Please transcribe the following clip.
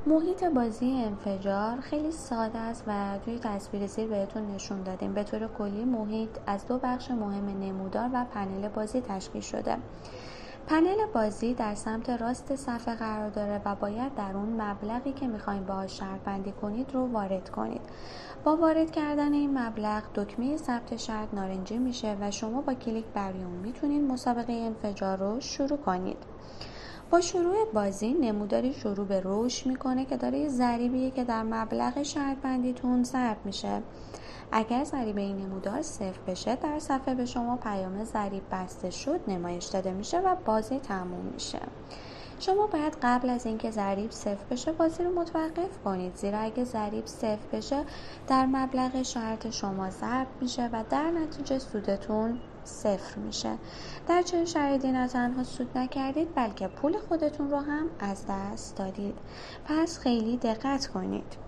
محیط بازی انفجار خیلی ساده است و توی تصویر زیر بهتون نشون دادیم. به طور کلی محیط از دو بخش مهم نمودار و پنل بازی تشکیل شده. پنل بازی در سمت راست صفحه قرار داره و باید در اون مبلغی که میخواین باهاش شرط بندی کنید رو وارد کنید. با وارد کردن این مبلغ دکمه ثبت شرط نارنجی میشه و شما با کلیک بر اون میتونید مسابقه انفجار رو شروع کنید. با شروع بازی نموداری شروع به رشد میکنه که داره یه ضریبیه که در مبلغ شرط بندیتون ضرب میشه. اگر ضریب این نمودار صفر بشه در صفحه به شما پیام ضریب بسته شد نمایش داده میشه و بازی تموم میشه. شما باید قبل از اینکه ضریب صفر بشه بازی رو متوقف کنید، زیرا اگه ضریب صفر بشه در مبلغ شرط شما ضرب میشه و در نتیجه سودتون صفر میشه. در چنین شرایطی نه تنها سود نکردید بلکه پول خودتون رو هم از دست دادید. پس خیلی دقت کنید.